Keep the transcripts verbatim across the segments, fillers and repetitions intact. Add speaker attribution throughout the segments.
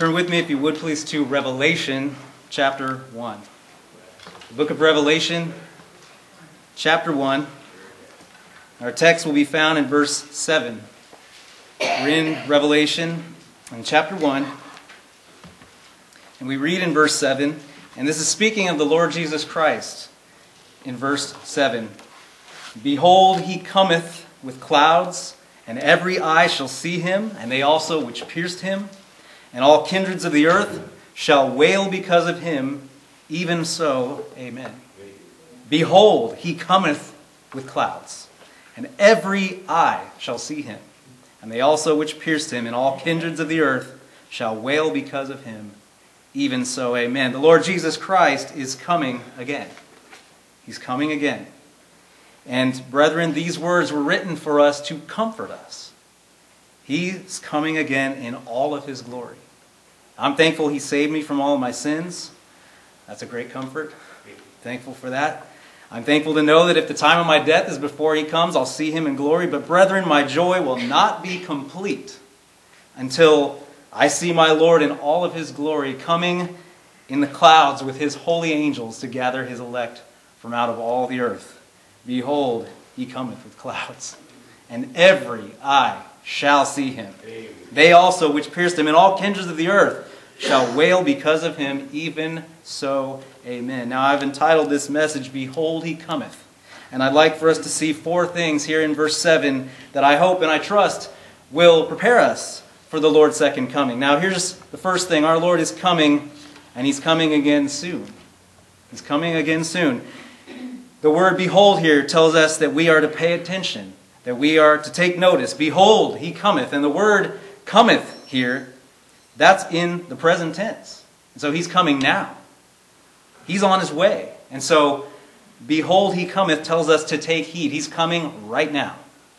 Speaker 1: Turn with me, if you would please, to Revelation chapter one. The book of Revelation chapter one. Our text will be found in verse seven. We're in Revelation in chapter one. And we read in verse seven, and this is speaking of the Lord Jesus Christ. In verse seven, "Behold, he cometh with clouds, and every eye shall see him, and they also which pierced him. And all kindreds of the earth shall wail because of him. Even so, amen. Behold, he cometh with clouds, and every eye shall see him. And they also which pierced him, and all kindreds of the earth shall wail because of him. Even so, amen." The Lord Jesus Christ is coming again. He's coming again. And brethren, these words were written for us to comfort us. He's coming again in all of his glory. I'm thankful he saved me from all of my sins. That's a great comfort. Thankful for that. I'm thankful to know that if the time of my death is before he comes, I'll see him in glory. But brethren, my joy will not be complete until I see my Lord in all of his glory, coming in the clouds with his holy angels to gather his elect from out of all the earth. Behold, he cometh with clouds, and every eye shall see him. Amen. They also which pierced him, and all kindreds of the earth shall wail because of him. Even so, amen. Now I've entitled this message, "Behold, he cometh." And I'd like for us to see four things here in verse seven that I hope and I trust will prepare us for the Lord's second coming. Now here's the first thing. Our Lord is coming, and he's coming again soon. He's coming again soon. The word "behold" here tells us that we are to pay attention, that we are to take notice. Behold, he cometh. And the word "cometh" here, that's in the present tense. And so he's coming now. He's on his way. And so, "behold, he cometh" tells us to take heed. He's coming right now.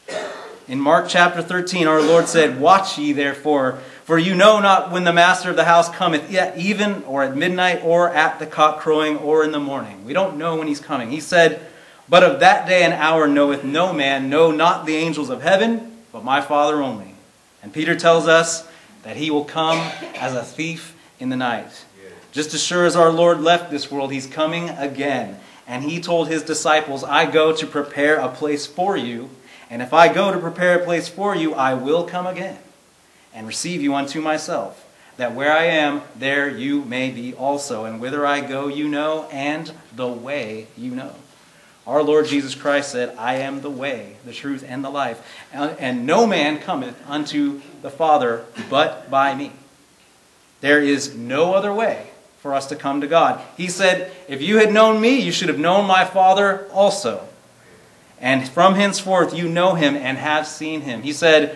Speaker 1: In Mark chapter thirteen, our Lord said, "Watch ye therefore, for you know not when the master of the house cometh, yet even or at midnight, or at the cock crowing, or in the morning." We don't know when he's coming. He said, "But of that day and hour knoweth no man, no, not the angels of heaven, but my Father only." And Peter tells us that he will come as a thief in the night. Just as sure as our Lord left this world, he's coming again. And he told his disciples, "I go to prepare a place for you. And if I go to prepare a place for you, I will come again and receive you unto myself, that where I am, there you may be also. And whither I go, you know, and the way you know." Our Lord Jesus Christ said, "I am the way, the truth, and the life. And no man cometh unto the Father but by me." There is no other way for us to come to God. He said, "If you had known me, you should have known my Father also. And from henceforth you know him and have seen him." He said,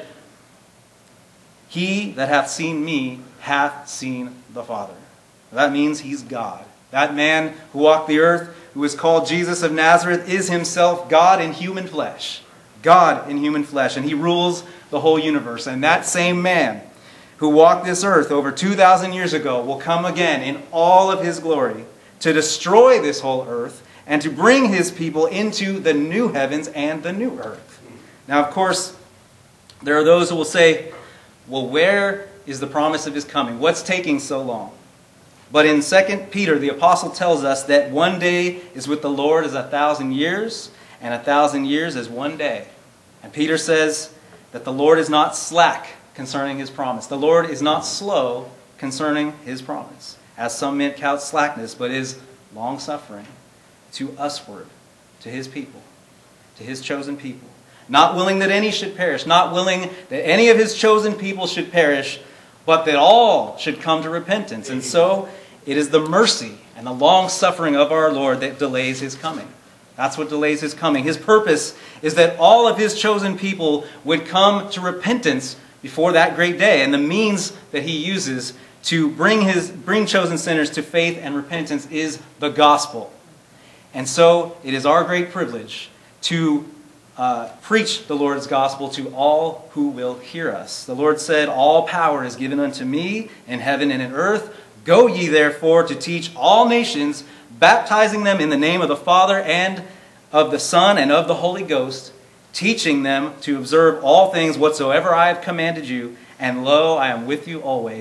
Speaker 1: "He that hath seen me hath seen the Father." That means he's God. That man who walked the earth, who is called Jesus of Nazareth, is himself God in human flesh. God in human flesh. And he rules the whole universe. And that same man who walked this earth over two thousand years ago will come again in all of his glory to destroy this whole earth and to bring his people into the new heavens and the new earth. Now, of course, there are those who will say, well, where is the promise of his coming? What's taking so long? But in Second Peter, the apostle tells us that one day is with the Lord as a thousand years, and a thousand years as one day. And Peter says that the Lord is not slack concerning his promise. The Lord is not slow concerning his promise, as some men count slackness, but is long-suffering to usward, to his people, to his chosen people. Not willing that any should perish, not willing that any of his chosen people should perish, but that all should come to repentance. And so it is the mercy and the long-suffering of our Lord that delays his coming. That's what delays his coming. His purpose is that all of his chosen people would come to repentance before that great day. And the means that he uses to bring his bring chosen sinners to faith and repentance is the gospel. And so it is our great privilege to uh, preach the Lord's gospel to all who will hear us. The Lord said, "All power is given unto me in heaven and in earth. Go ye therefore to teach all nations, baptizing them in the name of the Father and of the Son and of the Holy Ghost, teaching them to observe all things whatsoever I have commanded you. And lo, I am with you always,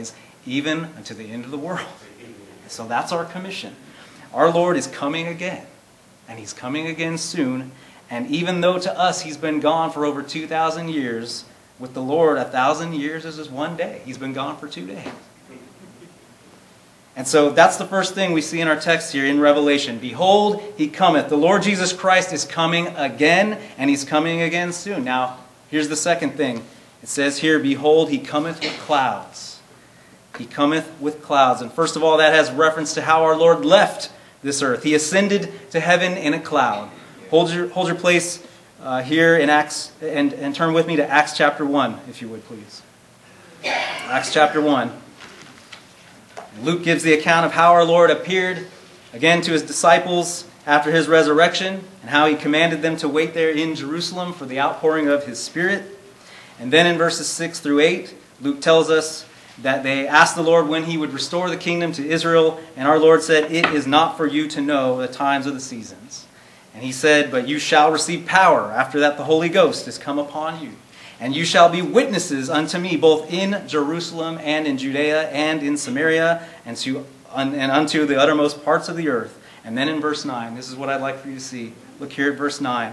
Speaker 1: even unto the end of the world. So that's our commission. Our Lord is coming again, and he's coming again soon. And even though to us he's been gone for over two thousand years, with the Lord a thousand years is just one day. He's been gone for two days. And so that's the first thing we see in our text here in Revelation. Behold, he cometh. The Lord Jesus Christ is coming again, and he's coming again soon. Now, here's the second thing. It says here, behold, he cometh with clouds. He cometh with clouds. And first of all, that has reference to how our Lord left this earth. He ascended to heaven in a cloud. Hold your, hold your place uh, here in Acts, and, and turn with me to Acts chapter one, if you would, please. Acts chapter one. Luke gives the account of how our Lord appeared again to his disciples after his resurrection, and how he commanded them to wait there in Jerusalem for the outpouring of his Spirit. And then in verses six through eight, Luke tells us that they asked the Lord when he would restore the kingdom to Israel, and our Lord said, "It is not for you to know the times or the seasons." And he said, "But you shall receive power after that the Holy Ghost is come upon you. And you shall be witnesses unto me both in Jerusalem and in Judea and in Samaria and, to, and unto the uttermost parts of the earth." And then in verse nine, this is what I'd like for you to see. Look here at verse nine.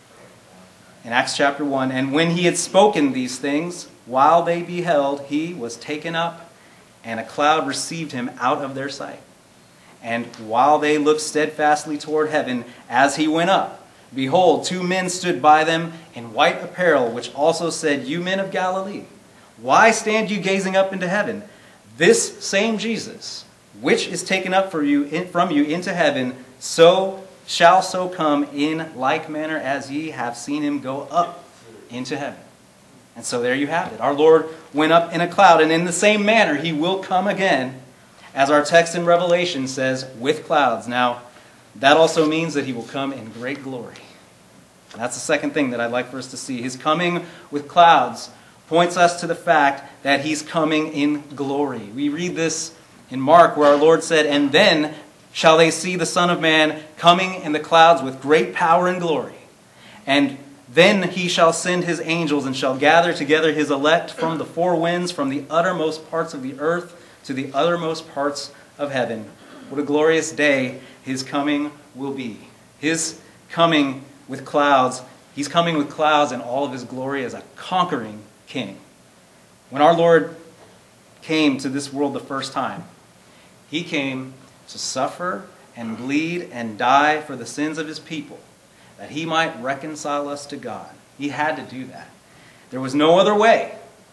Speaker 1: In Acts chapter one, "And when he had spoken these things, while they beheld, he was taken up, and a cloud received him out of their sight. And while they looked steadfastly toward heaven as he went up, behold, two men stood by them in white apparel, which also said, You men of Galilee, why stand you gazing up into heaven? This same Jesus, which is taken up for you in, from you into heaven, so shall so come in like manner as ye have seen him go up into heaven." And so there you have it. Our Lord went up in a cloud, and in the same manner he will come again, as our text in Revelation says, with clouds. Now, that also means that he will come in great glory. And that's the second thing that I'd like for us to see. His coming with clouds points us to the fact that he's coming in glory. We read this in Mark where our Lord said, "And then shall they see the Son of Man coming in the clouds with great power and glory. And then he shall send his angels and shall gather together his elect from the four winds, from the uttermost parts of the earth to the uttermost parts of heaven." What a glorious day his coming will be. His coming with clouds. He's coming with clouds in all of his glory as a conquering king. When our Lord came to this world the first time, he came to suffer and bleed and die for the sins of his people, that he might reconcile us to God. He had to do that. There was no other way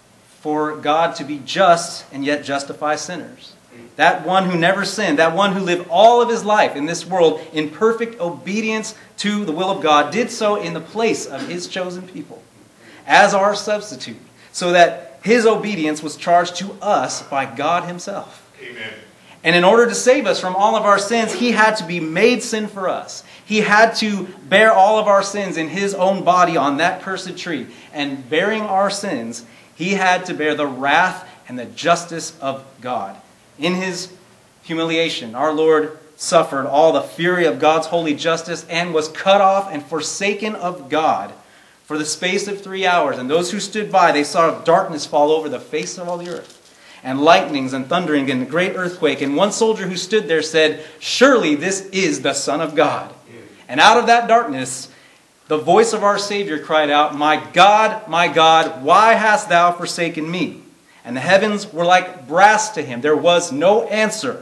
Speaker 1: for God to be just and yet justify sinners. That one who never sinned, that one who lived all of his life in this world in perfect obedience to the will of God, did so in the place of his chosen people as our substitute, so that his obedience was charged to us by God himself.
Speaker 2: Amen.
Speaker 1: And in order to save us from all of our sins, he had to be made sin for us. He had to bear all of our sins in his own body on that cursed tree. And bearing our sins, he had to bear the wrath and the justice of God. In his humiliation, our Lord suffered all the fury of God's holy justice and was cut off and forsaken of God for the space of three hours. And those who stood by, they saw darkness fall over the face of all the earth, and lightnings and thundering and a great earthquake. And one soldier who stood there said, "Surely this is the Son of God." And out of that darkness, the voice of our Savior cried out, "My God, my God, why hast thou forsaken me?" And the heavens were like brass to him. There was no answer.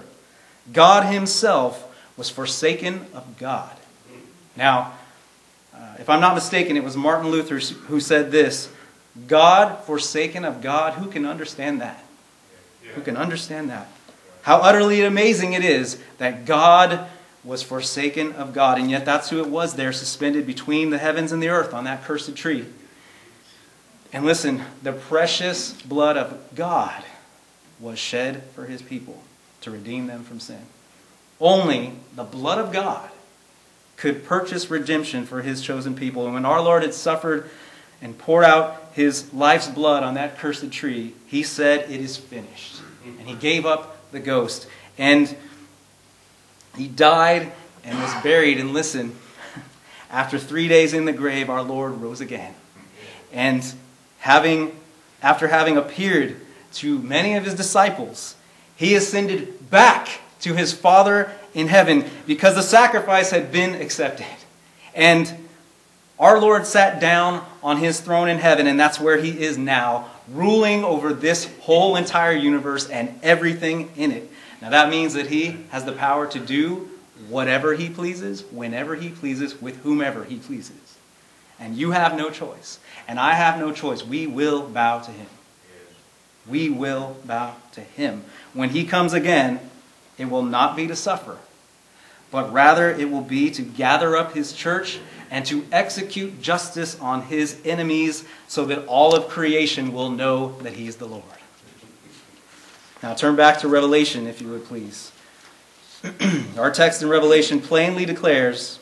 Speaker 1: God himself was forsaken of God. Now, uh, if I'm not mistaken, it was Martin Luther who said this: God forsaken of God, who can understand that? Who can understand that? How utterly amazing it is that God was forsaken of God. And yet that's who it was there, suspended between the heavens and the earth on that cursed tree. And listen, the precious blood of God was shed for his people to redeem them from sin. Only the blood of God could purchase redemption for his chosen people. And when our Lord had suffered and poured out his life's blood on that cursed tree, he said, "It is finished." And he gave up the ghost. And he died and was buried. And listen, after three days in the grave, our Lord rose again. And having, after having appeared to many of his disciples, He ascended back to his Father in heaven because the sacrifice had been accepted. And our Lord sat down on his throne in heaven, and that's where he is now, ruling over this whole entire universe and everything in it. Now that means that he has the power to do whatever he pleases, whenever he pleases, with whomever he pleases. And you have no choice. And I have no choice. We will bow to him. We will bow to him. When he comes again, it will not be to suffer, but rather it will be to gather up his church and to execute justice on his enemies so that all of creation will know that he is the Lord. Now turn back to Revelation, if you would please. Our text in Revelation plainly declares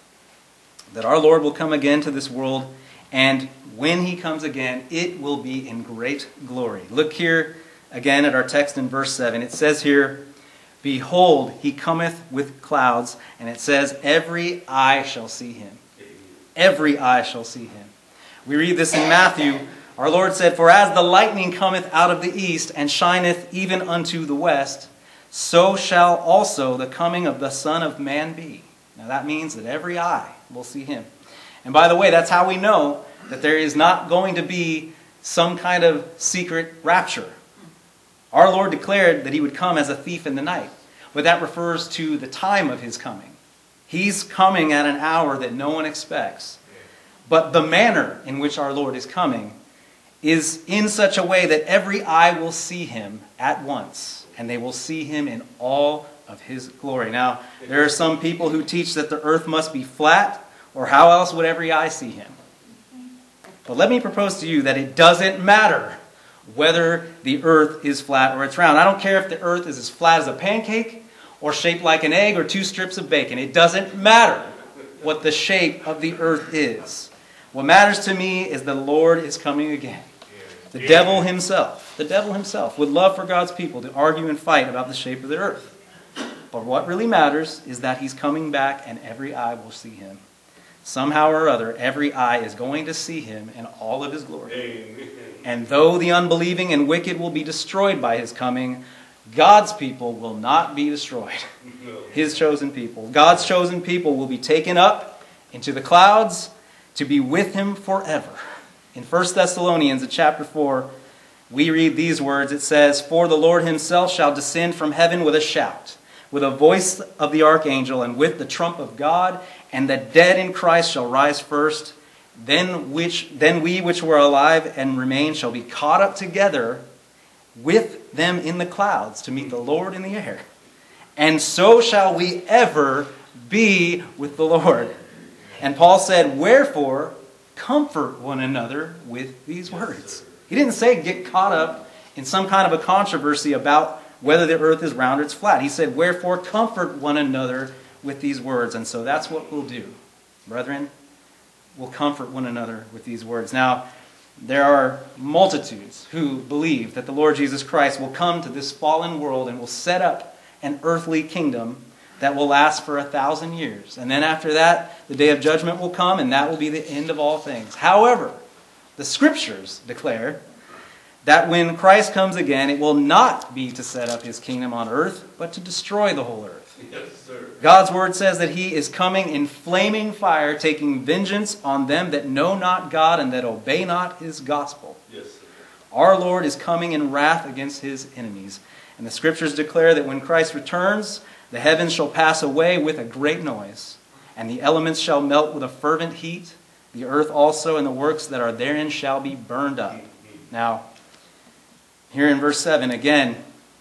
Speaker 1: that our Lord will come again to this world, and when he comes again, it will be in great glory. Look here again at our text in verse seven. It says here, "Behold, he cometh with clouds," and it says, "Every eye shall see him." Every eye shall see him. We read this in Matthew. Our Lord said, "For as the lightning cometh out of the east, and shineth even unto the west, so shall also the coming of the Son of Man be." Now that means that every eye will see him. And by the way, that's how we know that there is not going to be some kind of secret rapture. Our Lord declared that he would come as a thief in the night, but that refers to the time of his coming. He's coming at an hour that no one expects. But the manner in which our Lord is coming is in such a way that every eye will see him at once, and they will see him in all of his glory. Now, there are some people who teach that the earth must be flat, or how else would every eye see him? But let me propose to you that it doesn't matter whether the earth is flat or it's round. I don't care if the earth is as flat as a pancake or shaped like an egg or two strips of bacon. It doesn't matter what the shape of the earth is. What matters to me is the Lord is coming again. The devil himself, the devil himself would love for God's people to argue and fight about the shape of the earth. But what really matters is that he's coming back and every eye will see him. Somehow or other, every eye is going to see him in all of his glory. And though the unbelieving and wicked will be destroyed by his coming, God's people will not be destroyed. His chosen people. God's chosen people will be taken up into the clouds to be with him forever. In First Thessalonians chapter four, we read these words. It says, "For the Lord himself shall descend from heaven with a shout, with a voice of the archangel, and with the trump of God, and the dead in Christ shall rise first. Then which then we which were alive and remain shall be caught up together with them in the clouds to meet the Lord in the air. And so shall we ever be with the Lord." And Paul said, "Wherefore, comfort one another with these words." He didn't say get caught up in some kind of a controversy about whether the earth is round or it's flat. He said, "Wherefore, comfort one another with these words." And so that's what we'll do. Brethren, we'll comfort one another with these words. Now, there are multitudes who believe that the Lord Jesus Christ will come to this fallen world and will set up an earthly kingdom that will last for a thousand years. And then after that, the day of judgment will come, and that will be the end of all things. However, the Scriptures declare that when Christ comes again, it will not be to set up his kingdom on earth, but to destroy the whole earth.
Speaker 2: Yes, sir.
Speaker 1: God's word says that he is coming in flaming fire, taking vengeance on them that know not God and that obey not his gospel.
Speaker 2: Yes, sir.
Speaker 1: Our Lord is coming in wrath against his enemies. And the Scriptures declare that when Christ returns, the heavens shall pass away with a great noise, and the elements shall melt with a fervent heat. The earth also and the works that are therein shall be burned up. Now, here in verse seven, again,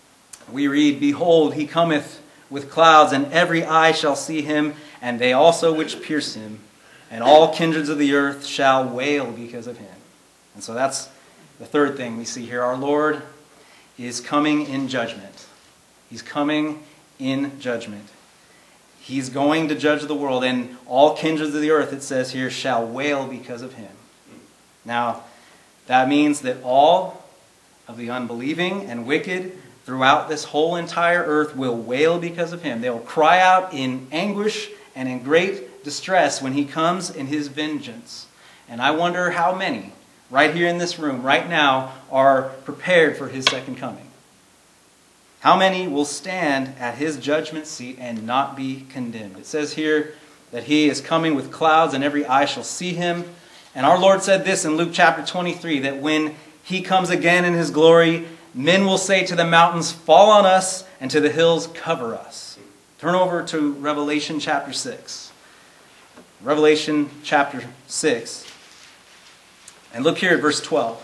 Speaker 1: we read, "Behold, he cometh with clouds, and every eye shall see him, and they also which pierce him, and all kindreds of the earth shall wail because of him." And so that's the third thing we see here. Our Lord is coming in judgment. He's coming in judgment. He's going to judge the world, and all kindreds of the earth, it says here, shall wail because of him. Now, that means that all of the unbelieving and wicked throughout this whole entire earth will wail because of him. They will cry out in anguish and in great distress when he comes in his vengeance. And I wonder how many, right here in this room, right now, are prepared for his second coming. How many will stand at his judgment seat and not be condemned? It says here that he is coming with clouds and every eye shall see him. And our Lord said this in Luke chapter twenty-three, that when he comes again in his glory, men will say to the mountains, fall on us, and to the hills, cover us. Turn over to Revelation chapter six. Revelation chapter six. And look here at verse twelve.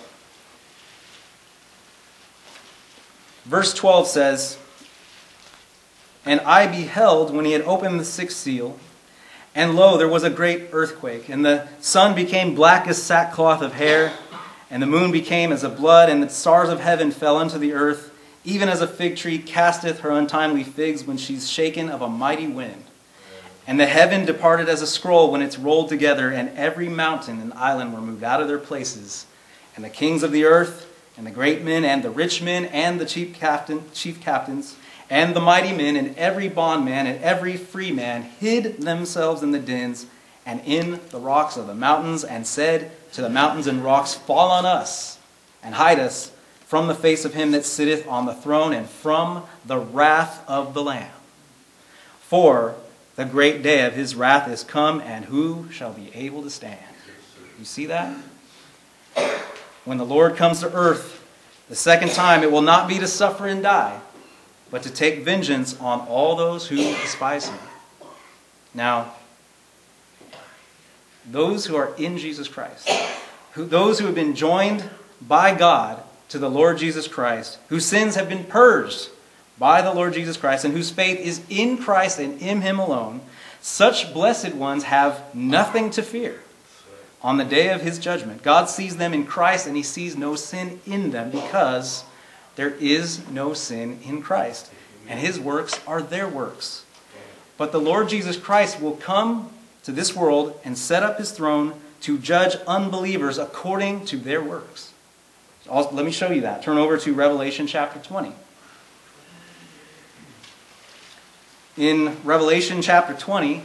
Speaker 1: Verse twelve says, and I beheld when he had opened the sixth seal, and lo, there was a great earthquake, and the sun became black as sackcloth of hair, and the moon became as a blood, and the stars of heaven fell unto the earth, even as a fig tree casteth her untimely figs when she's shaken of a mighty wind. And the heaven departed as a scroll when it's rolled together, and every mountain and island were moved out of their places. And the kings of the earth, and the great men, and the rich men, and the chief captain, chief captains, and the mighty men, and every bondman, and every free man, hid themselves in the dens, and in the rocks of the mountains, and said to the mountains and rocks, fall on us, and hide us from the face of him that sitteth on the throne, and from the wrath of the Lamb. For the great day of his wrath is come, and who shall be able to stand? You see that? When the Lord comes to earth the second time, it will not be to suffer and die, but to take vengeance on all those who despise him. Now, those who are in Jesus Christ, who, those who have been joined by God to the Lord Jesus Christ, whose sins have been purged by the Lord Jesus Christ, and whose faith is in Christ and in him alone, such blessed ones have nothing to fear on the day of his judgment. God sees them in Christ, and he sees no sin in them, because there is no sin in Christ, and his works are their works. But the Lord Jesus Christ will come to this world and set up his throne to judge unbelievers according to their works. So let me show you that. Turn over to Revelation chapter twenty. In Revelation chapter twenty,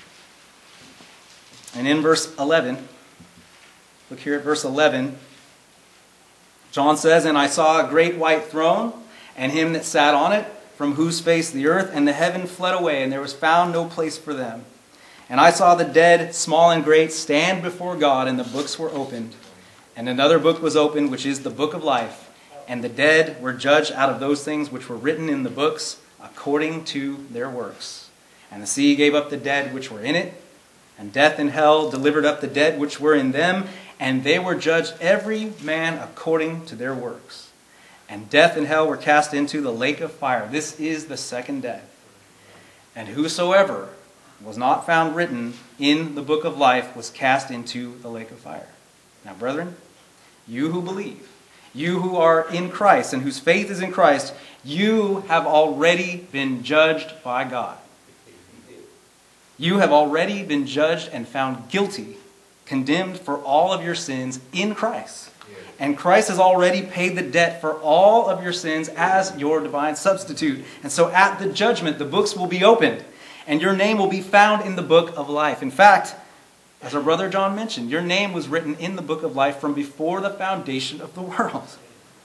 Speaker 1: and in verse eleven, look here at verse eleven. John says, and I saw a great white throne, and him that sat on it, from whose face the earth and the heaven fled away, and there was found no place for them. And I saw the dead, small and great, stand before God, and the books were opened. And another book was opened, which is the book of life. And the dead were judged out of those things which were written in the books, according to their works. And the sea gave up the dead which were in it, and death and hell delivered up the dead which were in them, and they were judged every man according to their works. And death and hell were cast into the lake of fire. This is the second death. And whosoever was not found written in the book of life was cast into the lake of fire. Now, brethren, you who believe, you who are in Christ and whose faith is in Christ, you have already been judged by God. You have already been judged and found guilty, condemned for all of your sins in Christ. And Christ has already paid the debt for all of your sins as your divine substitute. And so at the judgment, the books will be opened, and your name will be found in the book of life. In fact, as our brother John mentioned, your name was written in the book of life from before the foundation of the world.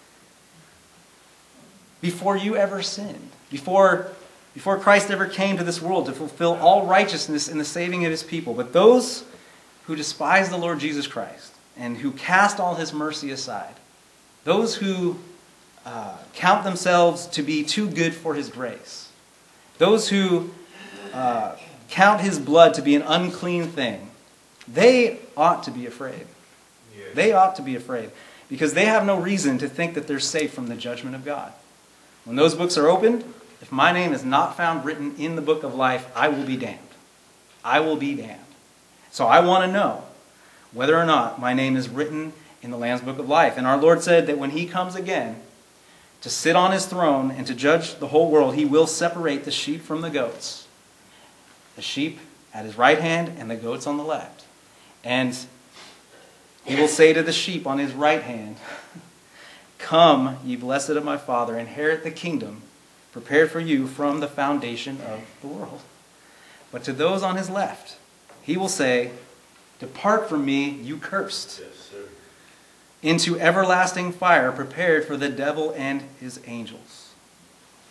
Speaker 1: Before you ever sinned. Before, before Christ ever came to this world to fulfill all righteousness in the saving of his people. But those who despise the Lord Jesus Christ and who cast all his mercy aside, those who uh, count themselves to be too good for his grace, those who uh, count his blood to be an unclean thing, they ought to be afraid. Yeah. They ought to be afraid, because they have no reason to think that they're safe from the judgment of God. When those books are opened, if my name is not found written in the book of life, I will be damned. I will be damned. So I want to know whether or not my name is written in the Lamb's book of life. And our Lord said that when he comes again to sit on his throne and to judge the whole world, he will separate the sheep from the goats. The sheep at his right hand and the goats on the left. And he will say to the sheep on his right hand, come, ye blessed of my Father, inherit the kingdom prepared for you from the foundation of the world. But to those on his left, he will say, depart from me, you cursed, yes, sir, into everlasting fire prepared for the devil and his angels.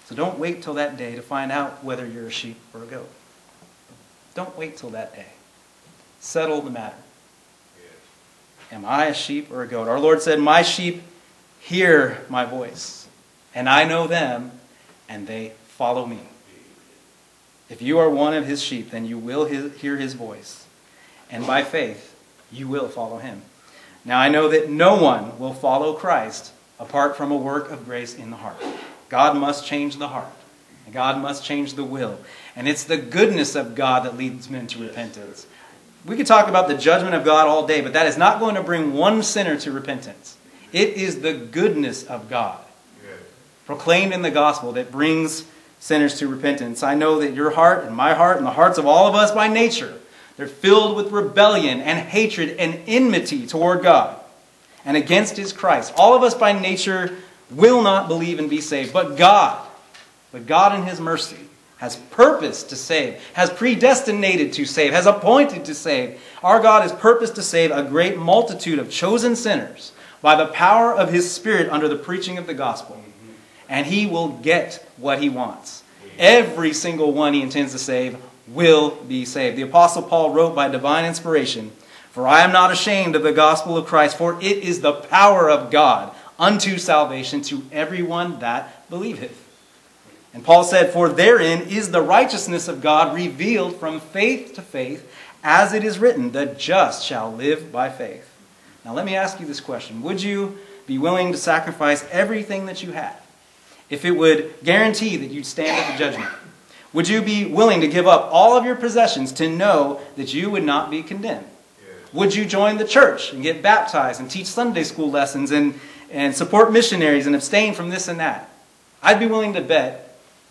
Speaker 1: So don't wait till that day to find out whether you're a sheep or a goat. Don't wait till that day. Settle the matter. Am I a sheep or a goat? Our Lord said, my sheep hear my voice, and I know them, and they follow me. If you are one of his sheep, then you will hear his voice, and by faith, you will follow him. Now I know that no one will follow Christ apart from a work of grace in the heart. God must change the heart. God must change the will. And it's the goodness of God that leads men to repentance. We could talk about the judgment of God all day, but that is not going to bring one sinner to repentance. It is the goodness of God, proclaimed in the gospel, that brings sinners to repentance. I know that your heart and my heart and the hearts of all of us by nature, they're filled with rebellion and hatred and enmity toward God and against his Christ. All of us by nature will not believe and be saved, but God, but God in his mercy has purposed to save, has predestinated to save, has appointed to save. Our God has purposed to save a great multitude of chosen sinners by the power of his Spirit under the preaching of the gospel. And he will get what he wants. Every single one he intends to save will be saved. The Apostle Paul wrote by divine inspiration, "For I am not ashamed of the gospel of Christ, for it is the power of God unto salvation to everyone that believeth." And Paul said, "For therein is the righteousness of God revealed from faith to faith, as it is written, the just shall live by faith." Now let me ask you this question. Would you be willing to sacrifice everything that you had if it would guarantee that you'd stand at the judgment? Would you be willing to give up all of your possessions to know that you would not be condemned? Would you join the church and get baptized and teach Sunday school lessons and, and support missionaries and abstain from this and that? I'd be willing to bet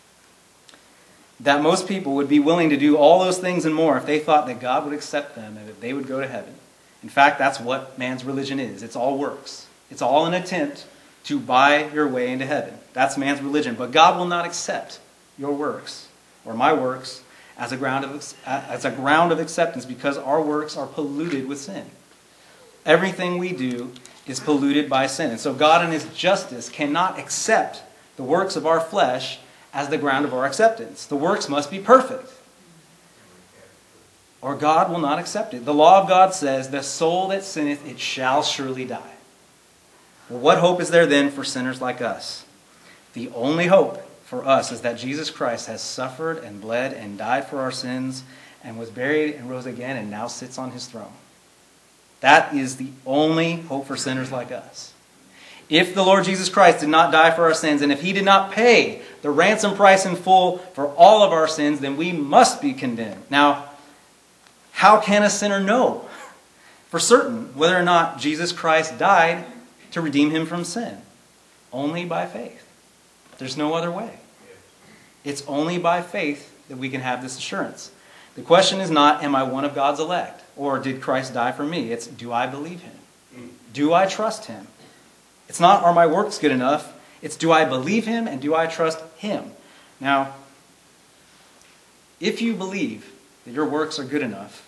Speaker 1: that most people would be willing to do all those things and more if they thought that God would accept them and that they would go to heaven. In fact, that's what man's religion is. It's all works. It's all an attempt to buy your way into heaven. That's man's religion. But God will not accept your works or my works as a ground of, as a ground of acceptance, because our works are polluted with sin. Everything we do is polluted by sin. And so God in his justice cannot accept the works of our flesh as the ground of our acceptance. The works must be perfect, or God will not accept it. The law of God says, "The soul that sinneth, it shall surely die." Well, what hope is there then for sinners like us? The only hope for us is that Jesus Christ has suffered and bled and died for our sins and was buried and rose again and now sits on his throne. That is the only hope for sinners like us. If the Lord Jesus Christ did not die for our sins, and if he did not pay the ransom price in full for all of our sins, then we must be condemned. Now, how can a sinner know for certain whether or not Jesus Christ died to redeem him from sin? Only by faith. There's no other way. It's only by faith that we can have this assurance. The question is not, am I one of God's elect? Or did Christ die for me? It's, do I believe him? Do I trust him? It's not, are my works good enough? It's, do I believe him and do I trust him? Now, if you believe that your works are good enough,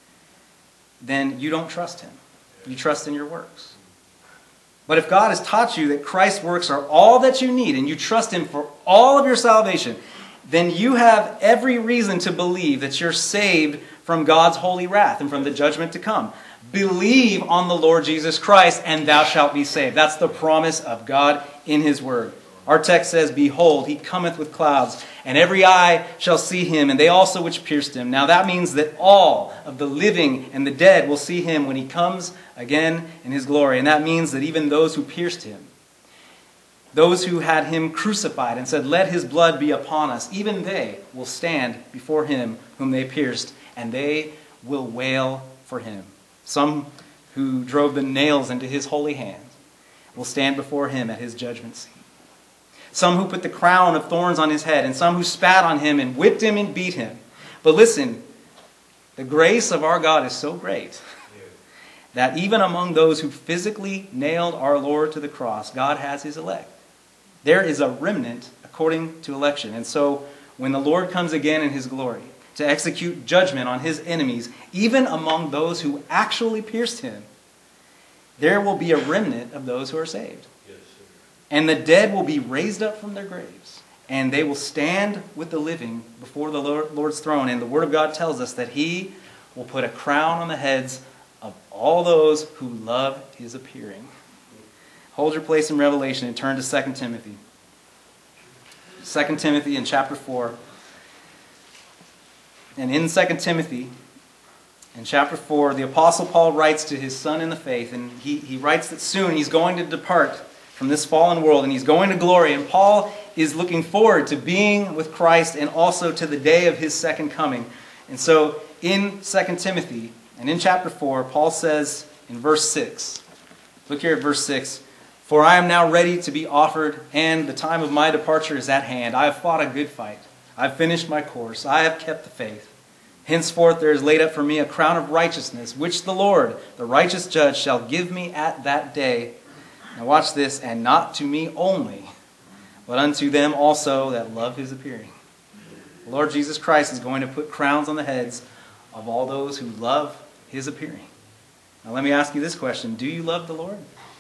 Speaker 1: then you don't trust him. You trust in your works. But if God has taught you that Christ's works are all that you need and you trust him for all of your salvation, then you have every reason to believe that you're saved from God's holy wrath and from the judgment to come. Believe on the Lord Jesus Christ and thou shalt be saved. That's the promise of God in his word. Our text says, "Behold, he cometh with clouds, and every eye shall see him, and they also which pierced him." Now that means that all of the living and the dead will see him when he comes again in his glory. And that means that even those who pierced him, those who had him crucified and said, "Let his blood be upon us," even they will stand before him whom they pierced, and they will wail for him. Some who drove the nails into his holy hands will stand before him at his judgment seat. Some who put the crown of thorns on his head, and some who spat on him and whipped him and beat him. But listen, the grace of our God is so great that even among those who physically nailed our Lord to the cross, God has his elect. There is a remnant according to election. And so when the Lord comes again in his glory to execute judgment on his enemies, even among those who actually pierced him, there will be a remnant of those who are saved. And the dead will be raised up from their graves. and they will stand with the living before the Lord's throne. And the Word of God tells us that He will put a crown on the heads of all those who love His appearing. Hold your place in Revelation and turn to Second Timothy. Second Timothy in chapter four. And in Second Timothy, in chapter four, the Apostle Paul writes to his son in the faith, and he, he writes that soon he's going to depart from this fallen world, and he's going to glory. And Paul is looking forward to being with Christ and also to the day of his second coming. And so in Second Timothy, and in chapter four, Paul says in verse six, look here at verse six, "For I am now ready to be offered, and the time of my departure is at hand. I have fought a good fight. I have finished my course. I have kept the faith. Henceforth there is laid up for me a crown of righteousness, which the Lord, the righteous judge, shall give me at that day." Now watch this. "And not to me only, but unto them also that love His appearing." The Lord Jesus Christ is going to put crowns on the heads of all those who love His appearing. Now let me ask you this question. Do you love the Lord?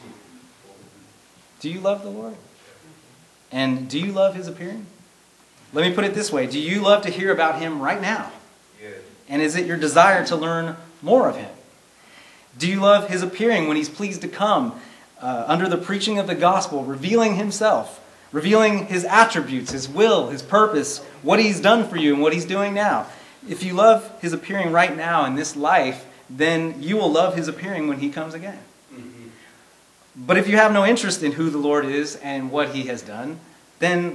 Speaker 1: Do you love the Lord? And do you love His appearing? Let me put it this way. Do you love to hear about Him right now? And is it your desire to learn more of Him? Do you love His appearing when He's pleased to come uh, under the preaching of the gospel, revealing Himself, revealing His attributes, His will, His purpose, what He's done for you and what He's doing now? If you love His appearing right now in this life, then you will love His appearing when He comes again. Mm-hmm. But if you have no interest in who the Lord is and what He has done, then,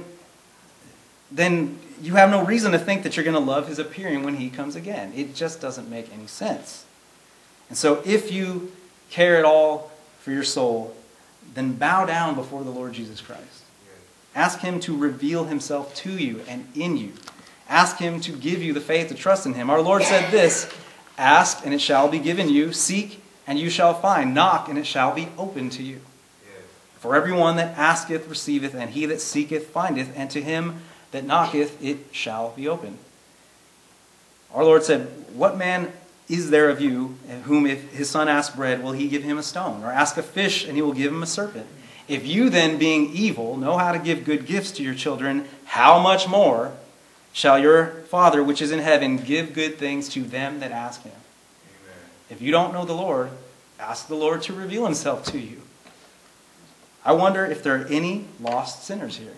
Speaker 1: then you have no reason to think that you're going to love His appearing when He comes again. It just doesn't make any sense. And so if you care at all for your soul, then bow down before the Lord Jesus Christ. Ask Him to reveal Himself to you and in you. Ask Him to give you the faith to trust in Him. Our Lord said this, "Ask and it shall be given you. Seek and you shall find. Knock and it shall be opened to you. For everyone that asketh receiveth, and he that seeketh findeth, and to him that knocketh it shall be opened." Our Lord said, "What man is there of you whom if his son asks bread, will he give him a stone? Or ask a fish, and he will give him a serpent? If you then, being evil, know how to give good gifts to your children, how much more shall your Father which is in heaven give good things to them that ask Him?" Amen. If you don't know the Lord, ask the Lord to reveal Himself to you. I wonder if there are any lost sinners here.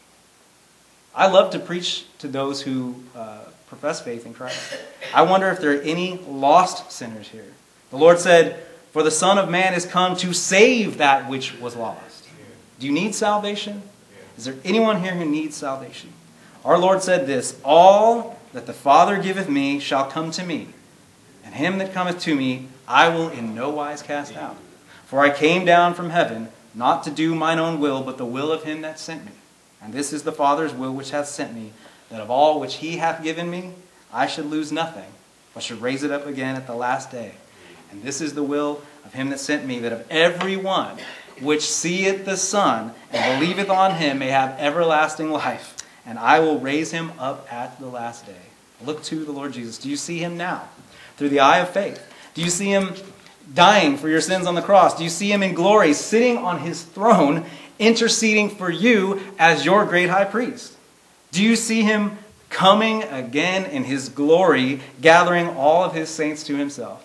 Speaker 1: I love to preach to those who uh, profess faith in Christ. I wonder if there are any lost sinners here. The Lord said, "For the Son of Man is come to save that which was lost." Do you need salvation? Is there anyone here who needs salvation? Our Lord said this, "All that the Father giveth me shall come to me, and him that cometh to me I will in no wise cast out. For I came down from heaven, not to do mine own will, but the will of Him that sent me. And this is the Father's will which hath sent me, that of all which He hath given me, I should lose nothing, but should raise it up again at the last day. And this is the will of Him that sent me, that of every one which seeth the Son, and believeth on Him, may have everlasting life. And I will raise him up at the last day." Look to the Lord Jesus. Do you see Him now? Through the eye of faith. Do you see Him dying for your sins on the cross? Do you see Him in glory, sitting on His throne, interceding for you as your great high priest? Do you see Him coming again in His glory, gathering all of His saints to Himself?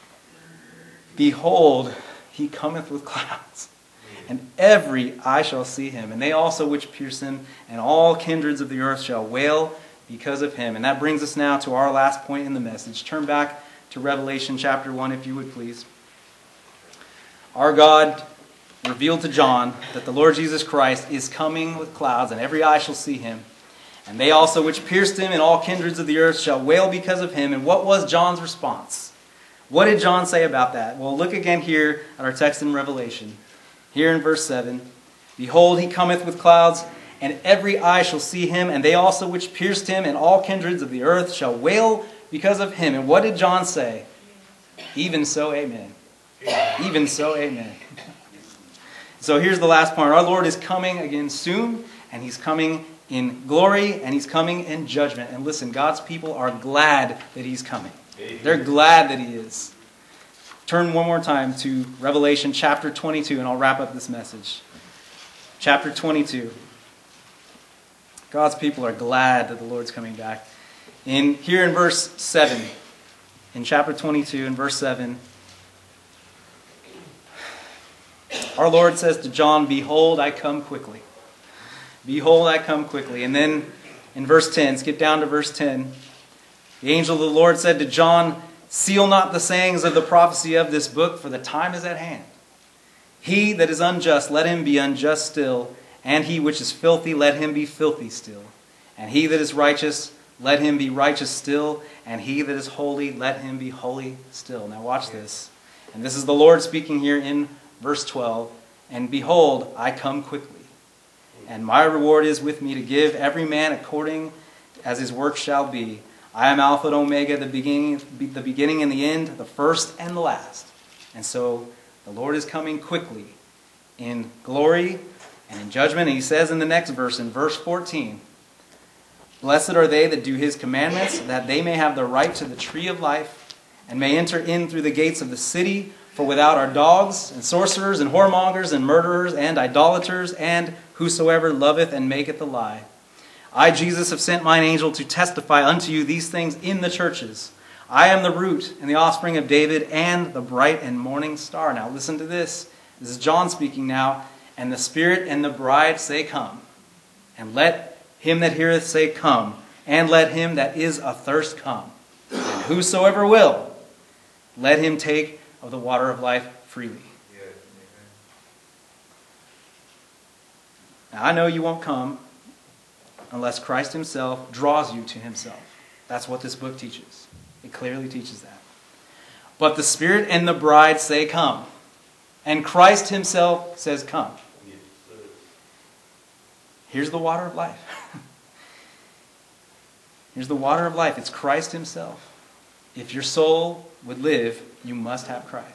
Speaker 1: "Behold, He cometh with clouds, and every eye shall see Him, and they also which pierce Him, and all kindreds of the earth shall wail because of Him." And that brings us now to our last point in the message. Turn back to Revelation chapter one, if you would please. Our God revealed to John that the Lord Jesus Christ is coming with clouds, and every eye shall see Him. And they also which pierced Him, and all kindreds of the earth shall wail because of Him. And what was John's response? What did John say about that? Well, look again here at our text in Revelation. Here in verse seven. "Behold, He cometh with clouds, and every eye shall see Him, and they also which pierced Him, and all kindreds of the earth shall wail because of Him." And what did John say? "Even so, amen." Even so, amen. So here's the last point. Our Lord is coming again soon, and He's coming in glory, and He's coming in judgment. And listen, God's people are glad that He's coming. They're glad that He is. Turn one more time to Revelation chapter twenty-two, and I'll wrap up this message. Chapter twenty-two. God's people are glad that the Lord's coming back. In here in verse seven, in chapter twenty-two, in verse seven, our Lord says to John, "Behold, I come quickly. Behold, I come quickly." And then in verse ten, skip down to verse ten, the angel of the Lord said to John, "Seal not the sayings of the prophecy of this book, for the time is at hand. He that is unjust, let him be unjust still, and he which is filthy, let him be filthy still. And he that is righteous, let him be righteous still, and he that is holy, let him be holy still." Now watch this. And this is the Lord speaking here in verse twelve. "And behold, I come quickly, and my reward is with me to give every man according as his work shall be. I am Alpha and Omega, the beginning, the beginning and the end, the first and the last." And so the Lord is coming quickly in glory and in judgment. And he says in the next verse, in verse fourteen, "Blessed are they that do his commandments, that they may have the right to the tree of life, and may enter in through the gates of the city. For without are dogs, and sorcerers, and whoremongers, and murderers, and idolaters, and whosoever loveth and maketh a lie. I, Jesus, have sent mine angel to testify unto you these things in the churches. I am the root and the offspring of David, and the bright and morning star." Now listen to this. This is John speaking now. "And the Spirit and the bride say, Come. And let him that heareth say, Come. And let him that is athirst come. And whosoever will, let him take of the water of life freely." Now I know you won't come unless Christ himself draws you to himself. That's what this book teaches. It clearly teaches that. But the Spirit and the bride say, Come. And Christ himself says, Come. Here's the water of life. Here's the water of life. It's Christ himself. If your soul would live, you must have Christ.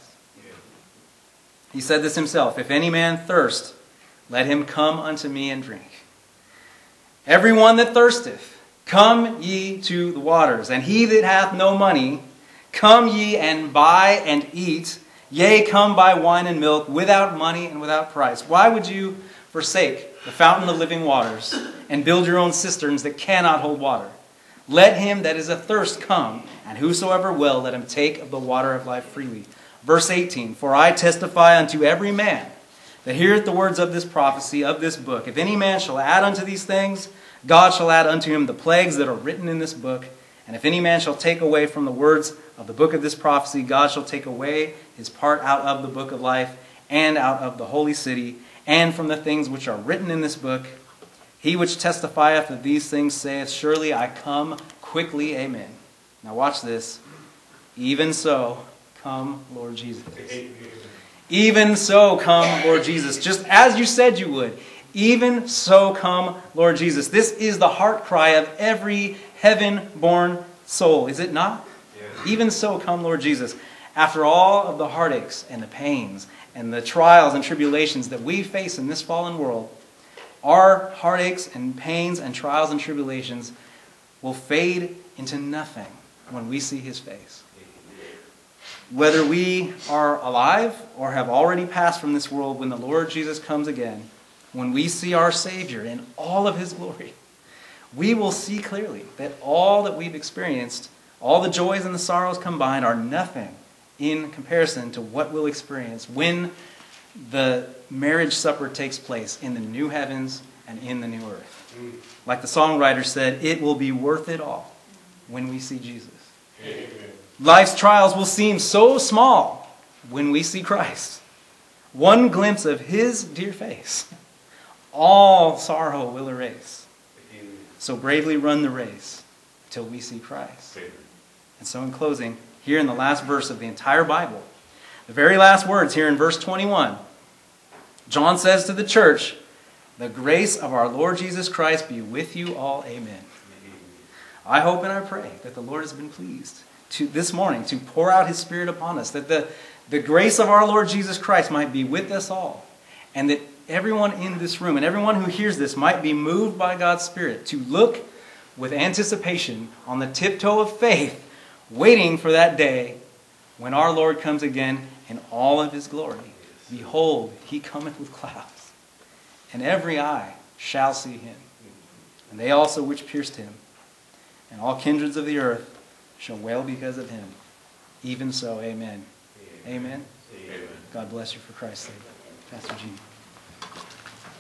Speaker 1: He said this himself, "If any man thirst, let him come unto me and drink. Every one that thirsteth, come ye to the waters. And he that hath no money, come ye and buy and eat. Yea, come buy wine and milk without money and without price." Why would you forsake the fountain of living waters and build your own cisterns that cannot hold water? "Let him that is athirst come, and whosoever will, let him take of the water of life freely." Verse eighteen, "For I testify unto every man that heareth the words of this prophecy of this book. If any man shall add unto these things, God shall add unto him the plagues that are written in this book. And if any man shall take away from the words of the book of this prophecy, God shall take away his part out of the book of life, and out of the holy city, and from the things which are written in this book. He which testifieth of these things saith, Surely I come quickly, amen." Now watch this. "Even so, come, Lord Jesus." Even so, come, Lord Jesus. Just as you said you would. Even so, come, Lord Jesus. This is the heart cry of every heaven-born soul, is it not? Yeah. Even so, come, Lord Jesus. After all of the heartaches and the pains and the trials and tribulations that we face in this fallen world, our heartaches and pains and trials and tribulations will fade into nothing when we see his face. Whether we are alive or have already passed from this world, when the Lord Jesus comes again, when we see our Savior in all of his glory, we will see clearly that all that we've experienced, all the joys and the sorrows combined, are nothing in comparison to what we'll experience when the marriage supper takes place in the new heavens and in the new earth. Like the songwriter said, it will be worth it all when we see Jesus. Amen. Life's trials will seem so small when we see Christ. One glimpse of his dear face, all sorrow will erase. So bravely run the race till we see Christ. And so in closing, here in the last verse of the entire Bible, the very last words here in verse twenty-one, John says to the church, "The grace of our Lord Jesus Christ be with you all. Amen." I hope and I pray that the Lord has been pleased to this morning to pour out his Spirit upon us, that the, the grace of our Lord Jesus Christ might be with us all, and that everyone in this room and everyone who hears this might be moved by God's Spirit to look with anticipation on the tiptoe of faith, waiting for that day when our Lord comes again in all of his glory. Behold, he cometh with clouds, and every eye shall see him, and they also which pierced him. And all kindreds of the earth shall wail because of him. Even so, amen. Amen. Amen. God bless you for Christ's sake. Pastor Gene.